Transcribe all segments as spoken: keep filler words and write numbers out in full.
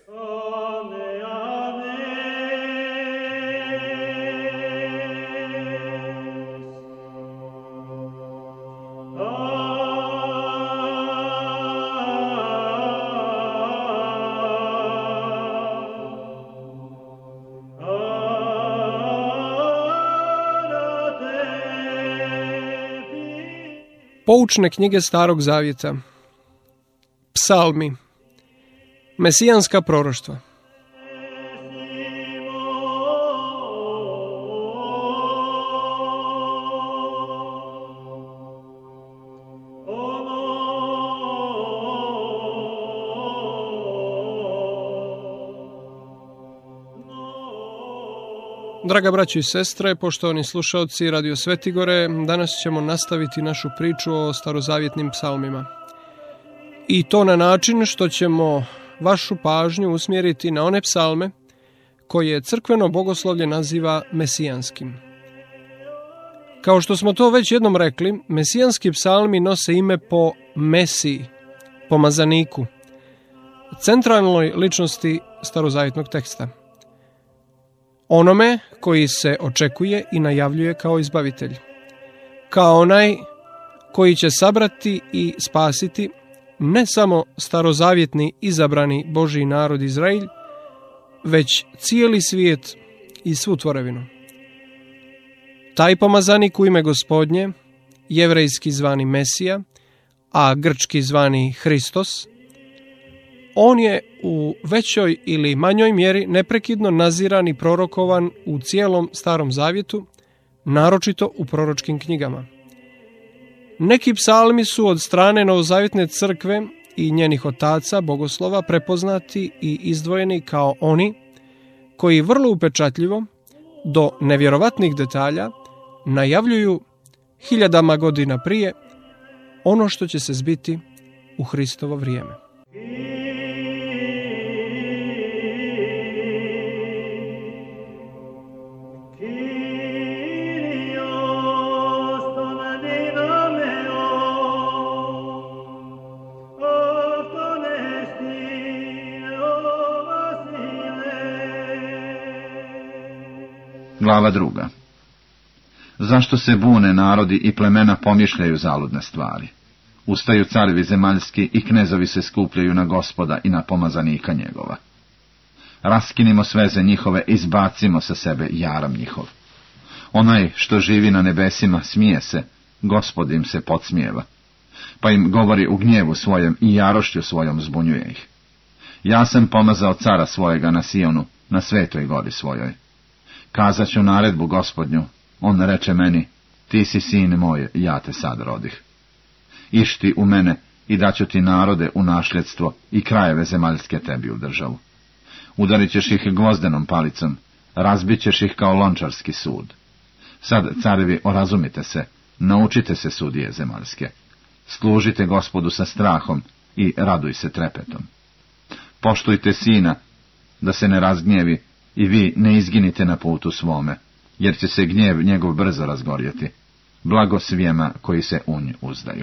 Poučne knjige Starog Zavjeta, Psalmi, Mesijanska proroštva. Draga braćo i sestre, poštovani slušalci Radio Svetigore, danas ćemo nastaviti našu priču o starozavjetnim psalmima. I to na način što ćemo vašu pažnju usmjeriti na one psalme koje crkveno bogoslovlje naziva mesijanskim. Kao što smo to već jednom rekli, mesijanski psalmi nose ime po Mesiji, pomazaniku, centralnoj ličnosti starozavjetnog teksta. Onome koji se očekuje i najavljuje kao izbavitelj, kao onaj koji će sabrati i spasiti ne samo starozavjetni izabrani Božji narod Izrael, već cijeli svijet i svu tvorevinu. Taj pomazanik u ime Gospodnje, jevrejski zvani Mesija, a grčki zvani Hristos, on je u većoj ili manjoj mjeri neprekidno naziran i prorokovan u cijelom Starom Zavjetu, naročito u proročkim knjigama. Neki psalmi su od strane Novozavjetne crkve i njenih otaca, bogoslova, prepoznati i izdvojeni kao oni koji vrlo upečatljivo, do nevjerovatnih detalja, najavljuju hiljadama godina prije ono što će se zbiti u Hristovo vrijeme. Glava druga. Zašto se bune narodi i plemena pomišljaju zaludne stvari? Ustaju carevi zemaljski i knezovi se skupljaju na Gospoda i na pomazanika njegova. Raskinimo sveze njihove i izbacimo sa sebe jaram njihov. Onaj što živi na nebesima smije se, Gospod im se podsmijeva, pa im govori u gnjevu svojem i jarošću svojom zbunjuje ih. Ja sam pomazao cara svojega na Sionu, na svetoj gori svojoj. Kazat ću naredbu Gospodnju, on reče meni, ti si sin moj, ja te sad rodih. Išti u mene i daću ti narode u nasljedstvo i krajeve zemaljske tebi u državu. Udarit ćeš ih gvozdenom palicom, razbit ćeš ih kao lončarski sud. Sad, carevi, orazumite se, naučite se sudije zemaljske. Služite Gospodu sa strahom i raduj se trepetom. Poštujte sina, da se ne razgnjevi, i vi ne izginite na putu svome, jer će se gnjev njegov brzo razgorjeti. Blago svijema koji se u nj uzdaju.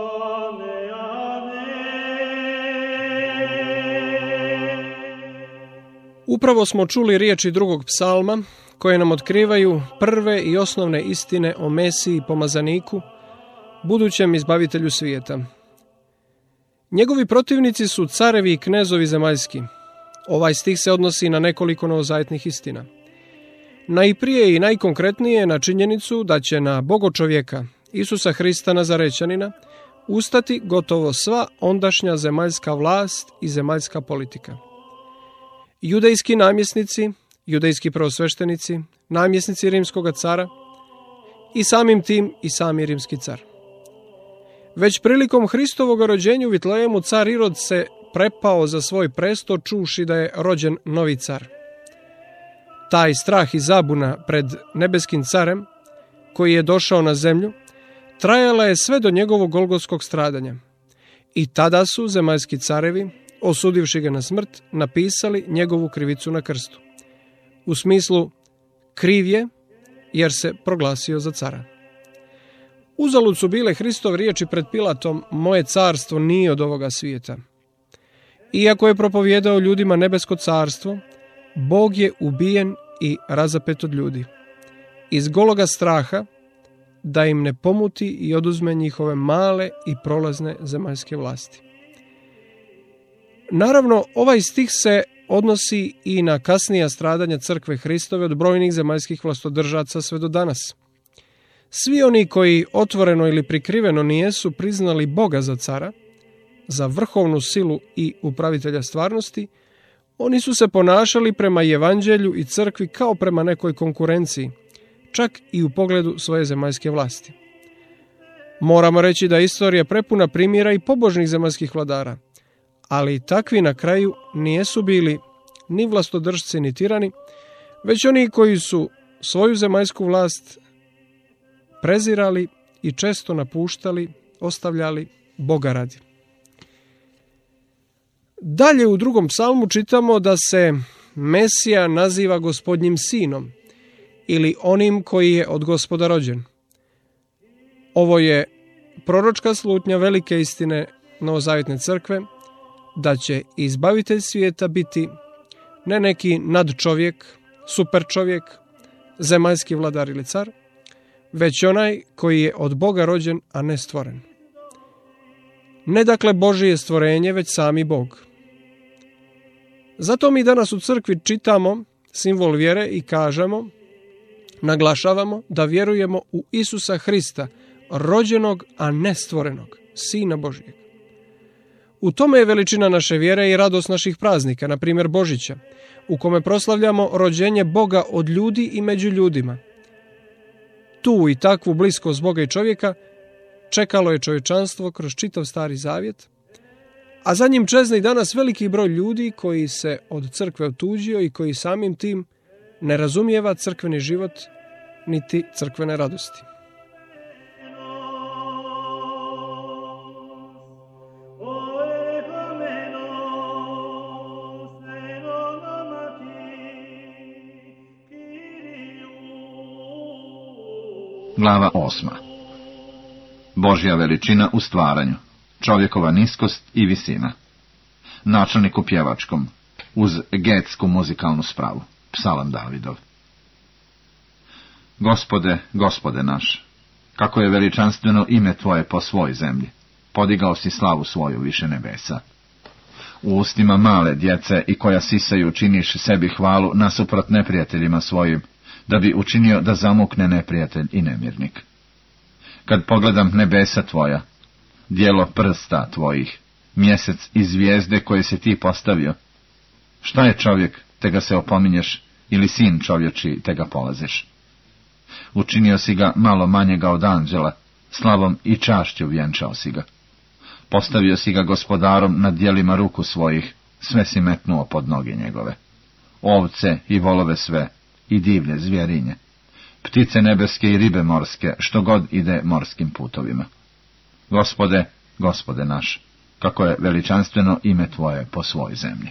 Upravo smo čuli riječi drugog psalma, koje nam otkrivaju prve i osnovne istine o Mesiji pomazaniku, budućem izbavitelju svijeta. Njegovi protivnici su carevi i knezovi zemaljski. Ovaj stih se odnosi na nekoliko novozavjetnih istina. Najprije i najkonkretnije na činjenicu da će na bogočovjeka, Isusa Hrista Nazarećanina, ustati gotovo sva ondašnja zemaljska vlast i zemaljska politika. Judejski namjesnici, judejski prvosveštenici, namjesnici rimskoga cara i samim tim i sami rimski car. Već prilikom Hristovog rođenja u Vitlejemu car Irod se prepao za svoj presto čuvši da je rođen novi car. Taj strah i zabuna pred nebeskim carem, koji je došao na zemlju, trajala je sve do njegovog golgotskog stradanja. I tada su zemaljski carevi, osudivši ga na smrt, napisali njegovu krivicu na krstu. U smislu, kriv je jer se proglasio za cara. Uzalud su bile Hristove riječi pred Pilatom, moje carstvo nije od ovoga svijeta. Iako je propovijedao ljudima nebesko carstvo, Bog je ubijen i razapet od ljudi. Iz gologa straha da im ne pomuti i oduzme njihove male i prolazne zemaljske vlasti. Naravno, ovaj stih se odnosi i na kasnija stradanja crkve Hristove od brojnih zemaljskih vlastodržaca sve do danas. Svi oni koji otvoreno ili prikriveno nijesu priznali Boga za cara, za vrhovnu silu i upravitelja stvarnosti, oni su se ponašali prema evanđelju i crkvi kao prema nekoj konkurenciji, čak i u pogledu svoje zemaljske vlasti. Moramo reći da je istorija prepuna primjera i pobožnih zemaljskih vladara, ali takvi na kraju nijesu bili ni vlastodržci ni tirani, već oni koji su svoju zemaljsku vlast prezirali i često napuštali, ostavljali Boga radi. Dalje u drugom psalmu čitamo da se Mesija naziva Gospodnjim sinom ili onim koji je od Gospoda rođen. Ovo je proročka slutnja velike istine Novozavjetne crkve, da će izbavitelj svijeta biti ne neki nadčovjek, super čovjek, zemaljski vladar ili car, već onaj koji je od Boga rođen, a ne stvoren. Ne dakle Božije stvorenje, već sami Bog. Zato mi danas u crkvi čitamo simbol vjere i kažemo, naglašavamo da vjerujemo u Isusa Hrista, rođenog, a ne stvorenog, Sina Božijeg. U tome je veličina naše vjere i radost naših praznika, na primjer Božića, u kome proslavljamo rođenje Boga od ljudi i među ljudima. Tu i takvu bliskost Boga i čovjeka čekalo je čovječanstvo kroz čitav Stari Zavjet, a za njim čezne i danas veliki broj ljudi koji se od crkve otuđio i koji samim tim ne razumijeva crkveni život niti crkvene radosti. Glava osma. Božja veličina u stvaranju, čovjekova niskost i visina. Načelnik u pjevačkom, uz getsku muzikalnu spravu, psalam Davidov. Gospode, Gospode naš, kako je veličanstveno ime Tvoje po svoj zemlji, podigao si slavu svoju više nebesa. U ustima male djece i koja sisaju činiš sebi hvalu nasuprot neprijateljima svojim, da bi učinio da zamukne neprijatelj i nemirnik. Kad pogledam nebesa Tvoja, djelo prsta Tvojih, mjesec i zvijezde koje si Ti postavio, šta je čovjek, te ga se opominješ, ili sin čovječi, te ga polaziš? Učinio si ga malo manjega od anđela, slavom i čašću vjenčao si ga. Postavio si ga gospodarom nad djelima ruku svojih, sve si metnuo pod noge njegove. Ovce i volove sve, i divlje zvjerinje, ptice nebeske i ribe morske, što god ide morskim putovima. Gospode, Gospode naš, kako je veličanstveno ime Tvoje po svoj zemlji.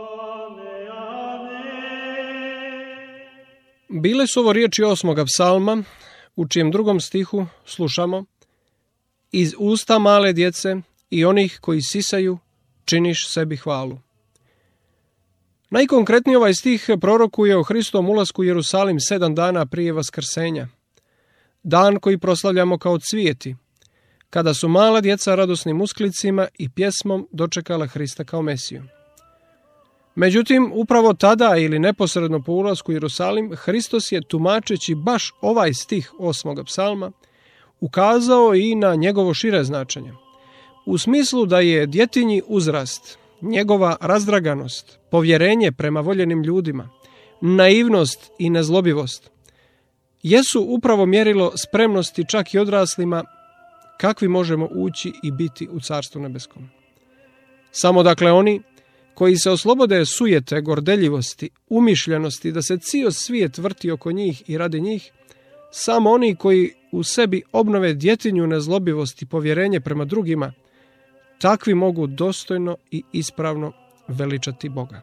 Bile su ovo riječi osmoga psalma, u čijem drugom stihu slušamo: iz usta male djece i onih koji sisaju, činiš sebi hvalu. Najkonkretniji ovaj stih prorokuje o Hristovom ulasku u Jerusalim sedam dana prije Vaskrsenja. Dan koji proslavljamo kao cvijeti, kada su mala djeca radosnim usklicima i pjesmom dočekala Hrista kao Mesiju. Međutim, upravo tada ili neposredno po ulasku u Jerusalim, Hristos je, tumačeći baš ovaj stih osmoga psalma, ukazao i na njegovo šire značenje. U smislu da je djetinji uzrast, njegova razdraganost, povjerenje prema voljenim ljudima, naivnost i nezlobivost jesu upravo mjerilo spremnosti čak i odraslima kakvi možemo ući i biti u Carstvu nebeskom. Samo dakle oni koji se oslobode sujete, gordeljivosti, umišljenosti da se cijel svijet vrti oko njih i radi njih, samo oni koji u sebi obnove djetinju nezlobivost i povjerenje prema drugima, takvi mogu dostojno i ispravno veličati Boga.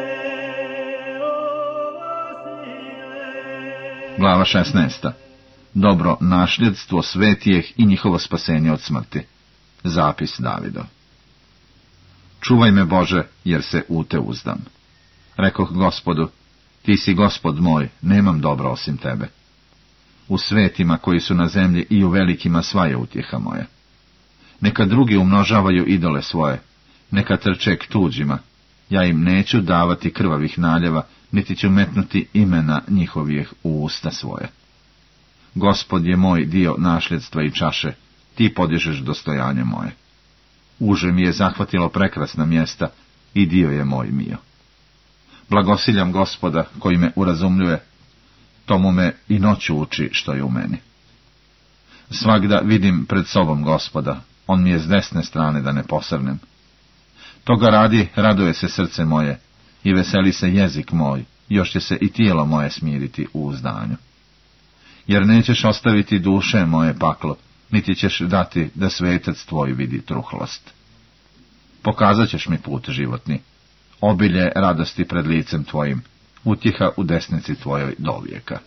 Glava šesnaesta. dobro nasljedstvo svetijeh i njihovo spasenje od smrti. Zapis Davidov. Čuvaj me, Bože, jer se u te uzdam. Rekoh Gospodu, ti si Gospod moj, nemam dobro osim tebe. U svetima koji su na zemlji i u velikima sva je utjeha moja. Neka drugi umnožavaju idole svoje, neka trče k tuđima, ja im neću davati krvavih naljeva, niti ću metnuti imena njihovih u usta svoje. Gospod je moj dio nasljedstva i čaše, ti podižeš dostojanje moje. Uže mi je zahvatilo prekrasna mjesta i dio je moj mio. Blagosiljam Gospoda koji me urazumljuje, tomu me i noću uči što je u meni. Svagda vidim pred sobom Gospoda, on mi je s desne strane da ne posrnem. Toga radi raduje se srce moje i veseli se jezik moj, još će se i tijelo moje smiriti u uzdanju. Jer nećeš ostaviti duše moje paklo, niti ćeš dati da svetac tvoj vidi truhlost. Pokazat ćeš mi put životni, obilje radosti pred licem tvojim, utjeha u desnici tvojoj do vijeka.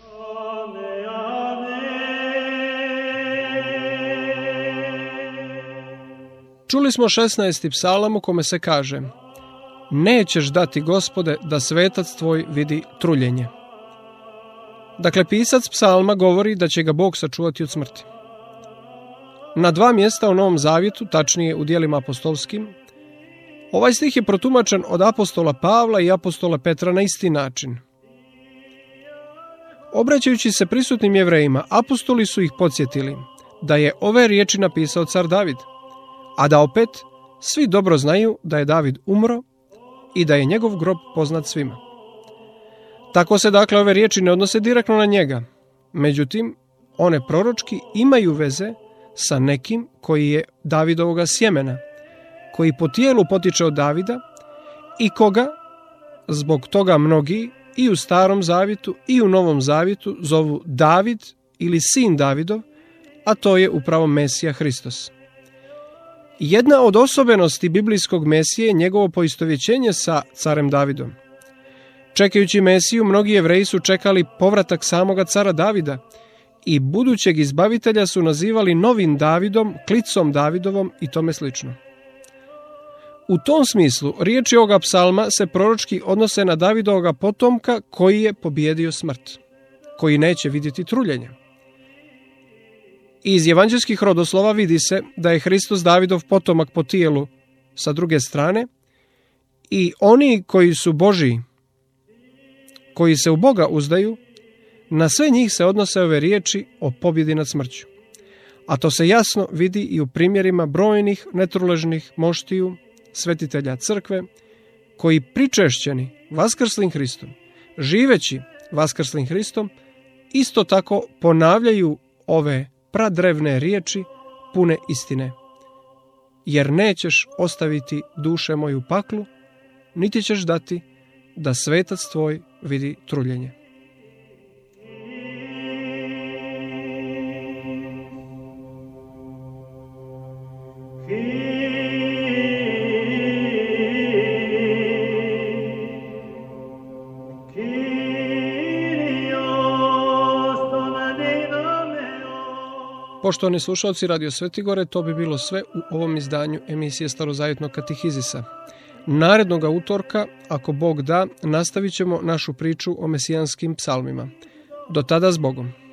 Čuli smo šesnaesti psalam u kome se kaže: nećeš dati, Gospode, da svetac tvoj vidi truljenje. Dakle, pisac psalma govori da će ga Bog sačuvati od smrti. Na dva mjesta u Novom Zavjetu, tačnije u djelima apostolskim, ovaj stih je protumačen od apostola Pavla i apostola Petra na isti način. Obraćajući se prisutnim Jevrejima, apostoli su ih podsjetili da je ove riječi napisao car David, a da opet svi dobro znaju da je David umro i da je njegov grob poznat svima. Tako se dakle ove riječi ne odnose direktno na njega, međutim one proročki imaju veze sa nekim koji je Davidovoga sjemena, koji po tijelu potiče od Davida i koga zbog toga mnogi i u Starom Zavjetu i u Novom Zavjetu zovu David ili sin Davidov, a to je upravo Mesija Hristos. Jedna od osobenosti biblijskog Mesije je njegovo poistovjećenje sa carem Davidom. Čekajući Mesiju, mnogi Jevreji su čekali povratak samoga cara Davida i budućeg izbavitelja su nazivali novim Davidom, klicom Davidovom i tome slično. U tom smislu, riječi ovoga psalma se proročki odnose na Davidovoga potomka koji je pobijedio smrt, koji neće vidjeti truljenje. Iz evanđelskih rodoslova vidi se da je Hristos Davidov potomak po tijelu sa druge strane i oni koji su Božiji, koji se u Boga uzdaju, na sve njih se odnose ove riječi o pobjedi nad smrću. A to se jasno vidi i u primjerima brojnih netruležnih moštiju, svetitelja crkve, koji pričešćeni vaskrslim Hristom, živeći vaskrslim Hristom, isto tako ponavljaju ove pradrevne riječi pune istine. Jer nećeš ostaviti duše moju paklu, niti ćeš dati da svetac tvoj vidi truljenje. Poštovani slušalci Radio Svetigore, to bi bilo sve u ovom izdanju emisije Starozavjetnog katehizisa. Narednoga utorka, ako Bog da, nastavit ćemo našu priču o mesijanskim psalmima. Do tada s Bogom.